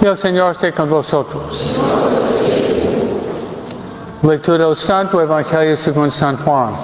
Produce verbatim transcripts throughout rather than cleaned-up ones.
Y el Señor esté con vosotros. Lectura del Santo Evangelio según San Juan.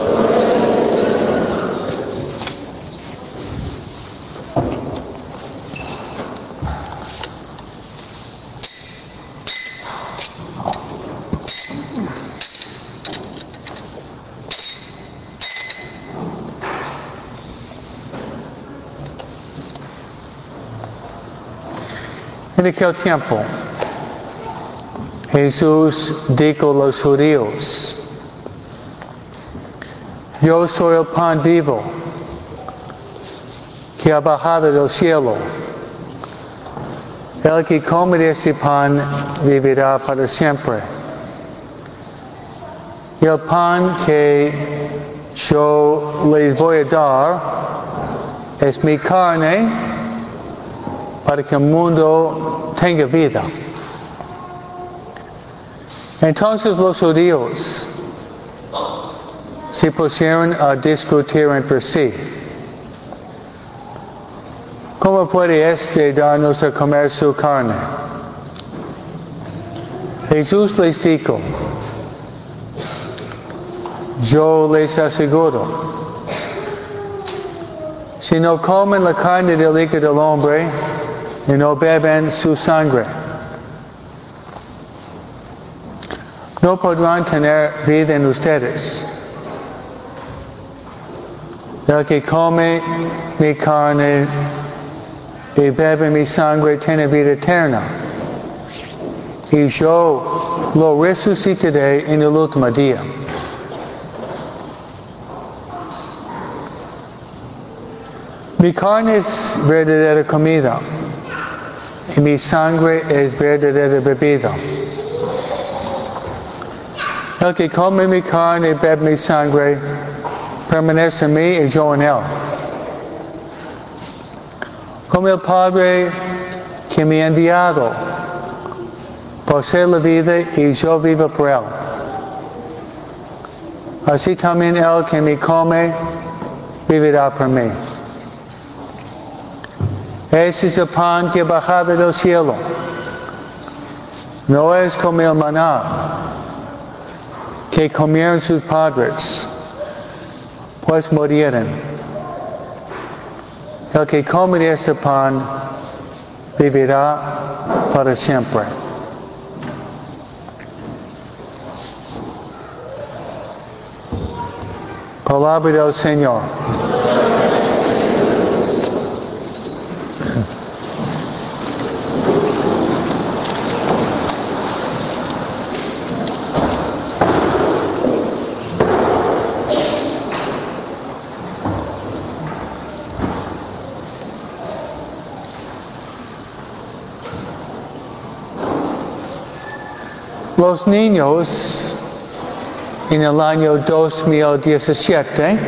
En aquel tiempo, Jesús dijo a los judíos: Yo soy el pan vivo que ha bajado del cielo. El que come de este pan vivirá para siempre. Y el pan que yo les voy a dar es mi carne, para que el mundo tenga vida. Entonces los judíos se pusieron a discutir entre sí: ¿Cómo puede éste darnos a comer su carne? Jesús les dijo: Yo les aseguro, si no comen la carne del Hijo del Hombre y no beben su sangre, no podrán tener vida en ustedes. El que come mi carne y bebe mi sangre tiene vida eterna, y yo lo resucitaré en el último día. Mi carne es verdadera comida, y mi sangre es verdadera bebida. El que come mi carne y bebe mi sangre permanece en mí y yo en él. Como el Padre que me ha enviado posee la vida y yo vivo por él, así también el que me come vivirá por mí. Ese es el pan que ha bajado del cielo. No es como el maná que comieron sus padres, pues murieron. El que come de ese pan vivirá para siempre. Palabra del Señor. Los niños en el año dos mil diecisiete,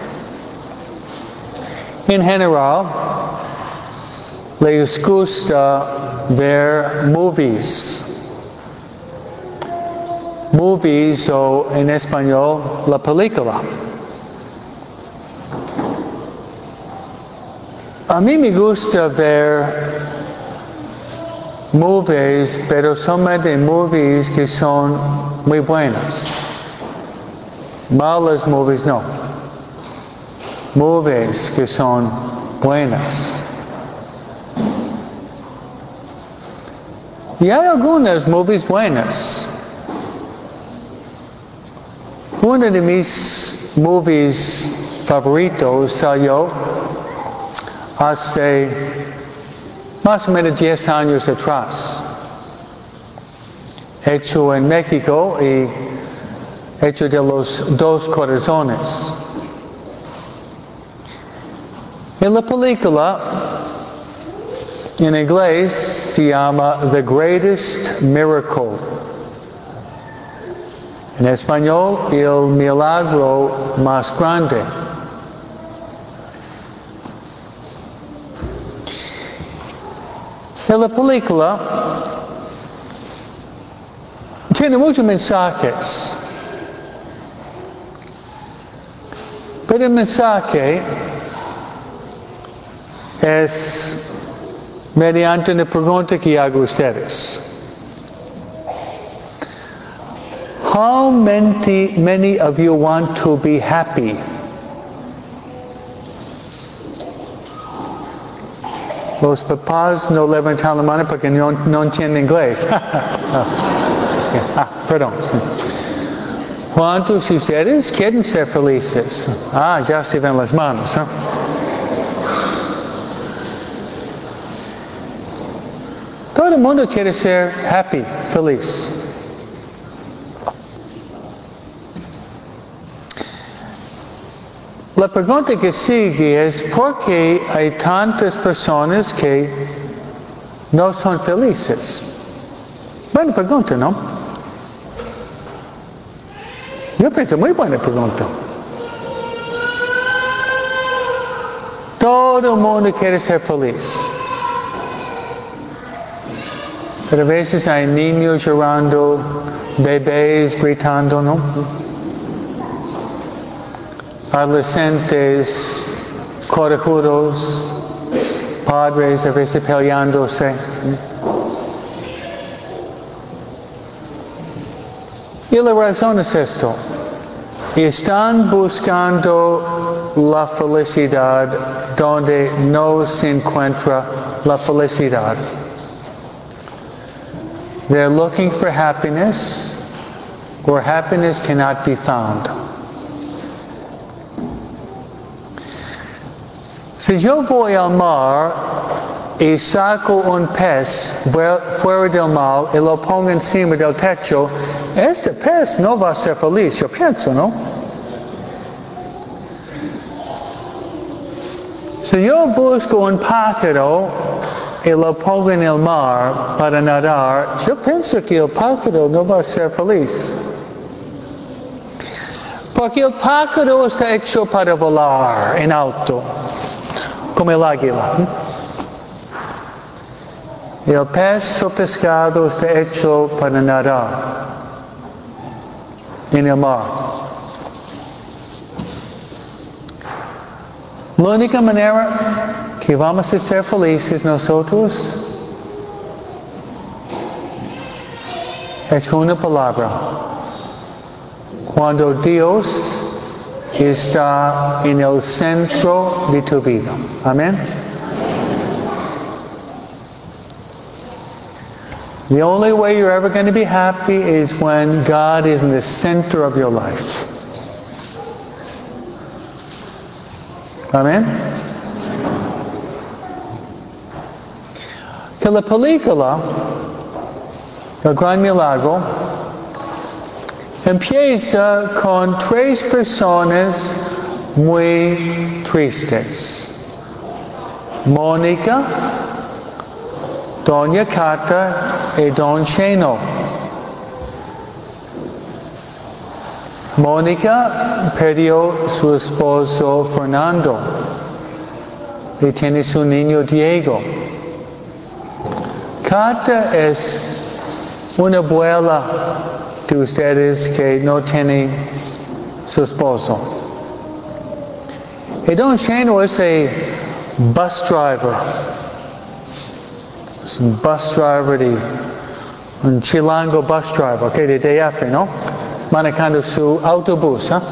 en general, les gusta ver movies. Movies, o en español, la película. A mí me gusta ver movies, pero solamente movies que son muy buenas. Malas movies no. Movies que son buenas. Y hay algunas movies buenas. Uno de mis movies favoritos salió hace más o menos diez años atrás, hecho en México y hecho de los dos corazones. En la película, en inglés, se llama The Greatest Miracle. En español, El Milagro Más Grande. En la película tiene muchos mensajes, pero el mensaje es mediante una pregunta que hago a ustedes. How many, many of you want to be happy? Los papás no levantan la mano porque no, no entienden inglés. ah, perdón. ¿Cuántos de ustedes quieren ser felices? Ah, ya se ven las manos. ¿eh? Todo el mundo quiere ser happy, feliz. La pregunta que sigue es ¿por qué hay tantas personas que no son felices? Buena pregunta, ¿no? Yo pienso, muy buena pregunta. Todo el mundo quiere ser feliz. Pero a veces hay niños llorando, bebés gritando, ¿no? Adolescentes corajudos, padres a veces peleándose. Y la razón es esto. Están buscando la felicidad donde no se encuentra la felicidad. They're looking for happiness where happiness cannot be found. Si yo voy al mar y saco un pez fuera del mar y lo pongo encima del techo, este pez no va a ser feliz, yo pienso, ¿no? Si yo busco un pájaro y lo pongo en el mar para nadar, yo pienso que el pájaro no va a ser feliz. Porque el pájaro está hecho para volar en alto, como el águila. El pez o pescado está hecho para nadar en el mar. La única manera que vamos a ser felices nosotros es con una palabra. Cuando Dios está en el centro de tu vida. Amén. The only way you're ever going to be happy is when God is in the center of your life. Amén. Que la película El Gran Milagro empieza con tres personas muy tristes. Mónica, Doña Cata y Don Cheno. Mónica perdió su esposo Fernando y tiene su niño Diego. Cata es una abuela de ustedes que no tiene su esposo. Y Don Cheno es un bus driver. Es un bus driver de un chilango bus driver, okay, de D F, ¿no? Manejando su autobús, ¿eh?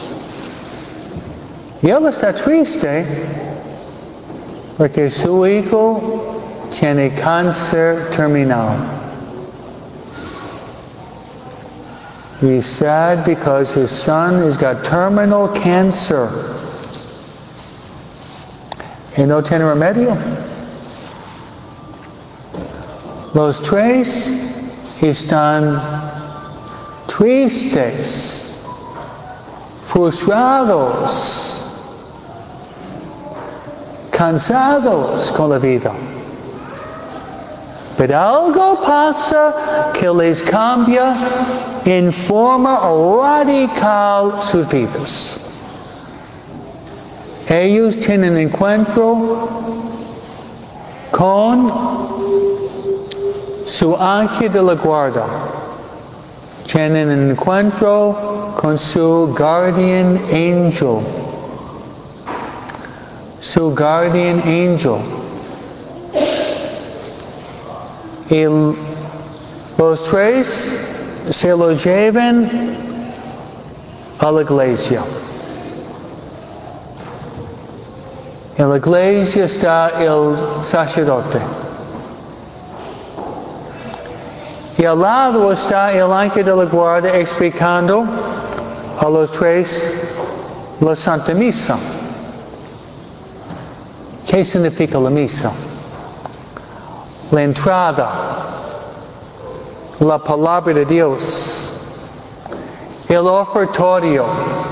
Y él está triste porque su hijo tiene cáncer terminal. He's sad because his son has got terminal cancer. Y no tiene remedio. Los tres están tristes, frustrados, cansados con la vida. Pero algo pasa que les cambia en forma radical sus vidas. Ellos tienen encuentro con su ángel de la guarda. Tienen un encuentro con su guardian angel. Su guardian angel. Y los tres se lo llevan a la iglesia. En la iglesia está el sacerdote. Y al lado está el ángel de la guardia explicando a los tres la Santa Misa. ¿Qué significa la misa? La entrada, la palabra de Dios, el ofertorio,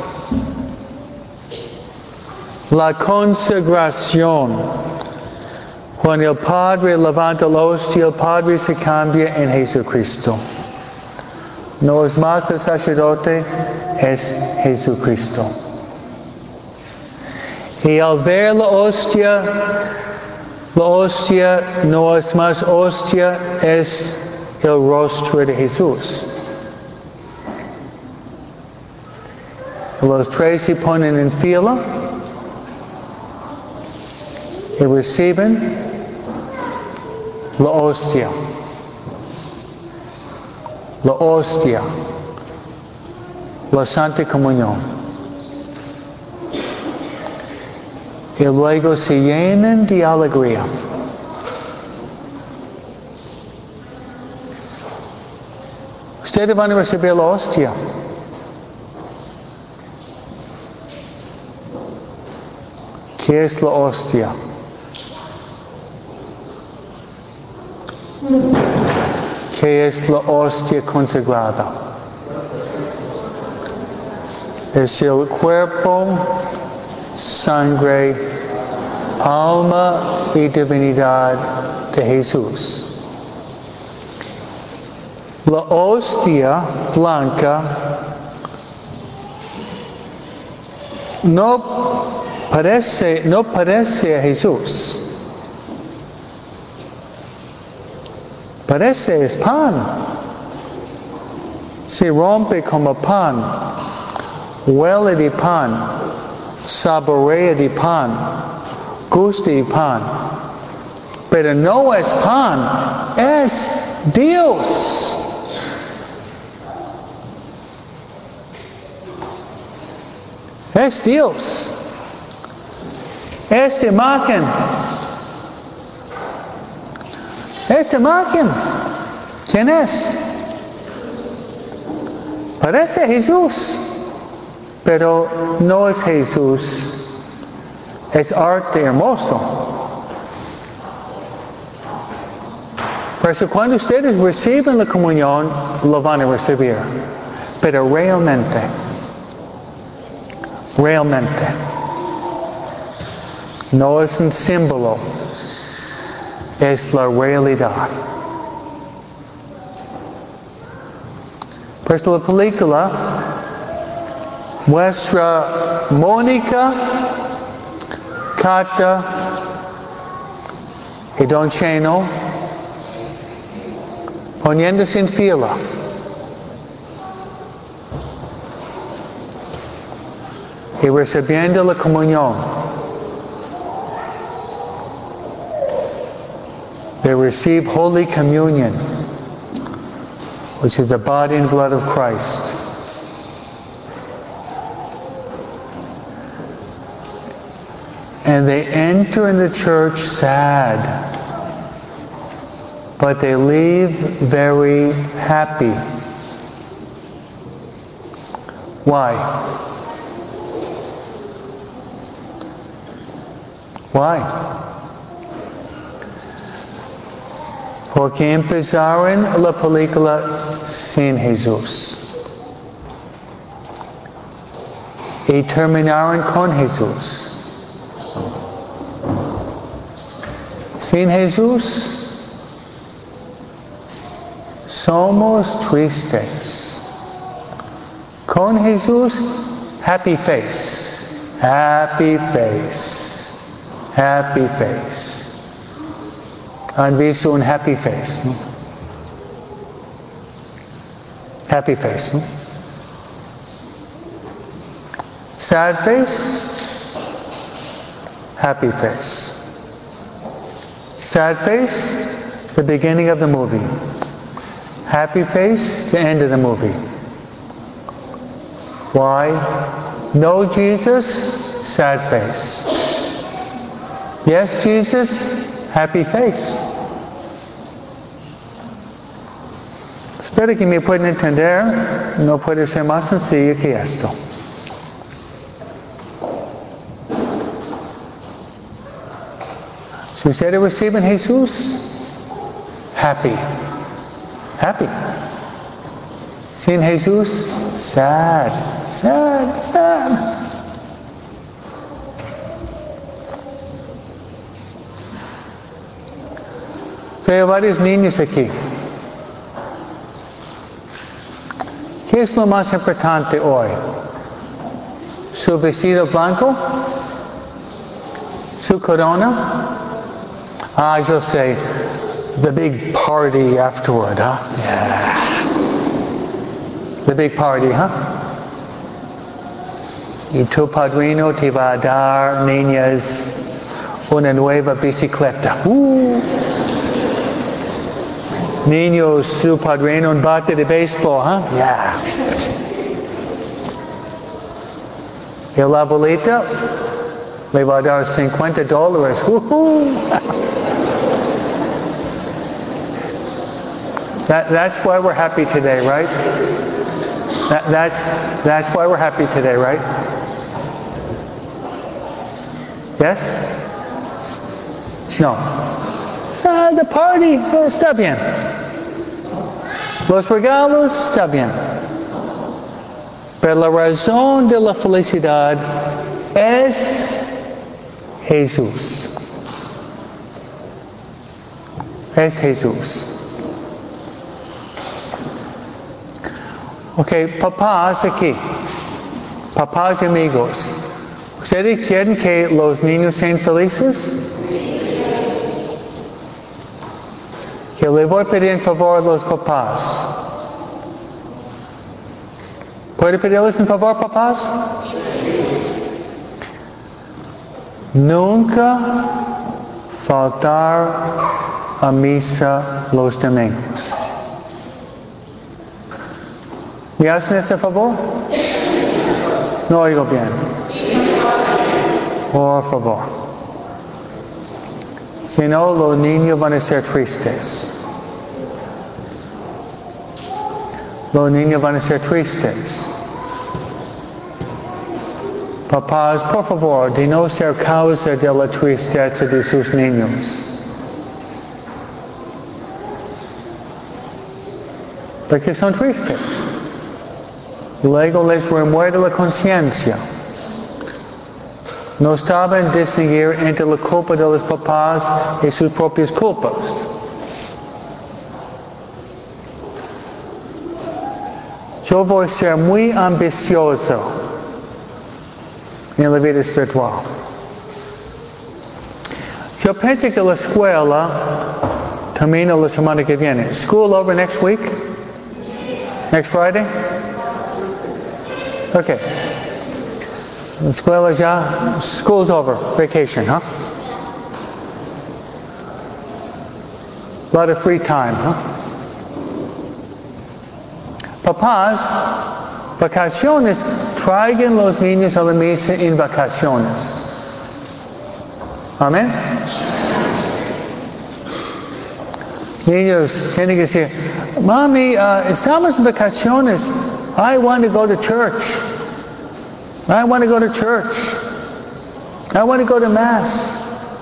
la consagración. Cuando el Padre levanta la hostia, el Padre se cambia en Jesucristo. No es más el sacerdote, es Jesucristo. Y al ver la hostia, la hostia no es más hostia, es el rostro de Jesús. Los tres se ponen en fila y reciben la hostia. La hostia. La Santa Comunión. Y luego se llenan de alegría. Ustedes van a recibir la hostia. ¿Qué es la hostia? ¿Qué es la hostia consagrada? Es el cuerpo, sangre, alma y divinidad de Jesús. La hostia blanca no parece, no parece a Jesús. Parece es pan. Se rompe como pan. Huele de pan. Saborea de pan. Gusta de pan. Pero no es pan. Es Dios. Es Dios. Esta imagen. Esta imagen. ¿Quién es? Parece Jesús. Pero no es Jesús. Es arte hermoso. Por eso cuando ustedes reciben la comunión, lo van a recibir. Pero realmente, realmente, no es un símbolo, es la realidad. Por eso la película muestra Mónica, Cata y Don Cheno poniéndose en fila. Y recibiendo la comunión. They receive Holy Communion, which is the body and blood of Christ. And they enter in the church sad, but they leave very happy. Why? Why? Porque empezaron la película sin Jesús. Y terminaron con Jesús. Sin Jesús, somos tristes. Con Jesús, happy face. Happy face. Happy face. Han visto un happy face, ¿no? Happy face, ¿no? Sad face, happy face. Sad face, the beginning of the movie. Happy face, the end of the movie. Why? No Jesus, sad face. Yes, Jesus, happy face. Espero que me puedan entender. No puede ser más sencillo que esto. Si ustedes reciben Jesús, happy. Happy. Sin Jesús, sad. Sad, sad. Veo varios niños aquí. ¿Qué es lo más importante hoy? ¿Su vestido blanco? ¿Su corona? Ah, yo sé. The big party afterward, huh? Yeah. The big party, huh? Y tu padrino te va a dar, niñas, una nueva bicicleta. Uh. Niños, su padrino un bate de béisbol, huh? Yeah. Y la abuelita le va a dar cincuenta dólares. Uh-huh. that, that's why we're happy today, right? That, that's, that's why we're happy today, right? Yes? No. Ah, the party, eh, está bien. Los regalos, está bien. Pero la razón de la felicidad es Jesús. Es Jesús. Ok, papás aquí. Papás y amigos. ¿Ustedes quieren que los niños sean felices? Que le voy a pedir en favor a los papás. ¿Puede pedirles en favor, papás? Nunca faltar a misa los domingos. ¿Me hacen este favor? No oigo bien. Por favor. Si no, los niños van a ser tristes. Los niños van a ser tristes. Papás, por favor, de no ser causa de la tristeza de sus niños. Porque son tristes. Luego les remuerde la conciencia. No saben distinguir entre la culpa de los papás y sus propias culpas. Yo voy a ser muy ambicioso en la vida espiritual. Yo pienso que la escuela termina la semana que viene. School over next week? Next Friday? Okay. La escuela ya, school's over, vacation, huh? A lot of free time, huh? Papás, vacaciones, traigan los niños a la misa en vacaciones. Amén. Niños tienen que decir, Mami, uh, estamos en vacaciones. I want to go to church. I want to go to church. I want to go to Mass.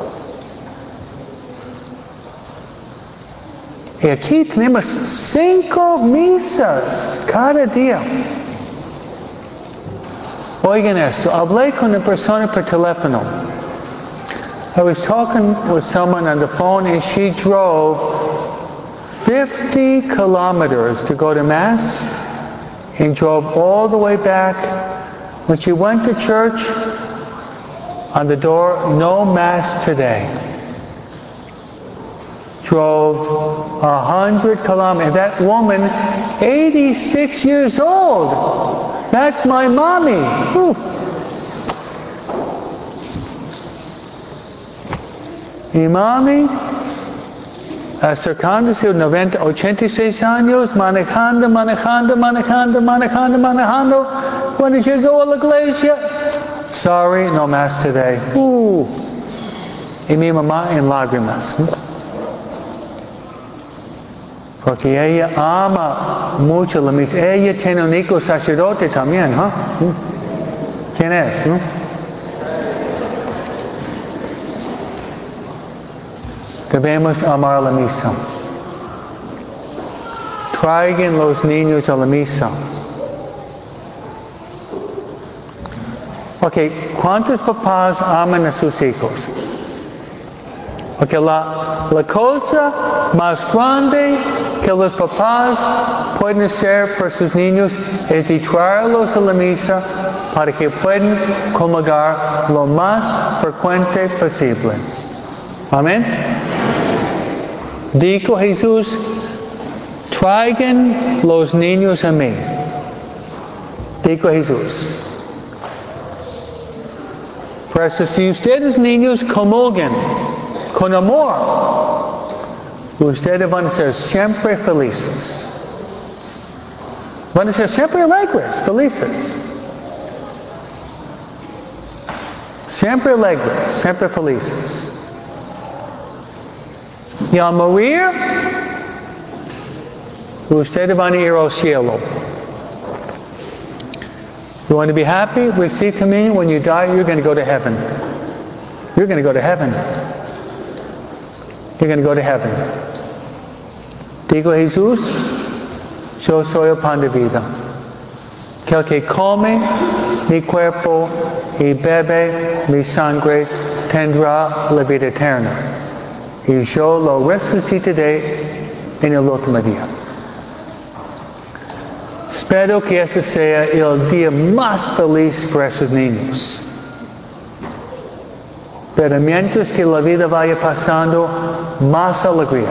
Y aquí tenemos cinco misas cada día. Oigan esto, hablé con una persona por teléfono. I was talking with someone on the phone and she drove fifty kilometers to go to Mass and drove all the way back. When she went to church, on the door, no Mass today. Drove a hundred kilometers. That woman, eighty-six years old. That's my mommy. Whew. Mi mami acercándose a noventa, ochenta y seis años, manejando, manejando, manejando, manejando, manejando. Cuando llegó a la iglesia, sorry, no más today. Uh. Y mi mamá en lágrimas. Porque ella ama mucho la misa. Ella tiene un hijo sacerdote también, ¿no? ¿huh? ¿Quién es? ¿no? Debemos amar la misa. Traigan los niños a la misa. Ok, ¿cuántos papás aman a sus hijos? Ok, la, la cosa más grande que los papás pueden hacer por sus niños es de traerlos a la misa para que puedan comulgar lo más frecuente posible. Amén. Dijo Jesús, traigan los niños a mí. Dijo Jesús. Por eso, si ustedes niños comulgan con amor, ustedes van a ser siempre felices. Van a ser siempre alegres, felices. Siempre alegres, siempre felices. Y al morir, ustedes van a ir al cielo. You want to be happy? Receive to me. When you die, you're going to go to heaven. You're going to go to heaven. You're going to go to heaven. Dijo Jesús, yo soy el pan de vida. Que el que come mi cuerpo y bebe mi sangre tendrá la vida eterna. Y yo lo resucitaré en el último día. Espero que ese sea el día más feliz para esos niños. Pero mientras que la vida vaya pasando, más alegría.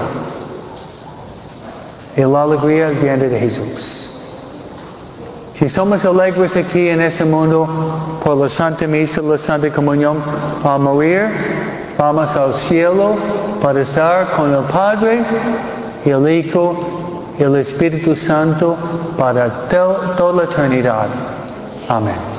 Y la alegría viene de Jesús. Si somos alegres aquí en este mundo por la Santa Misa, la Santa Comunión, al morir, vamos al cielo para estar con el Padre y el Hijo y el Espíritu Santo para to- toda la eternidad. Amén.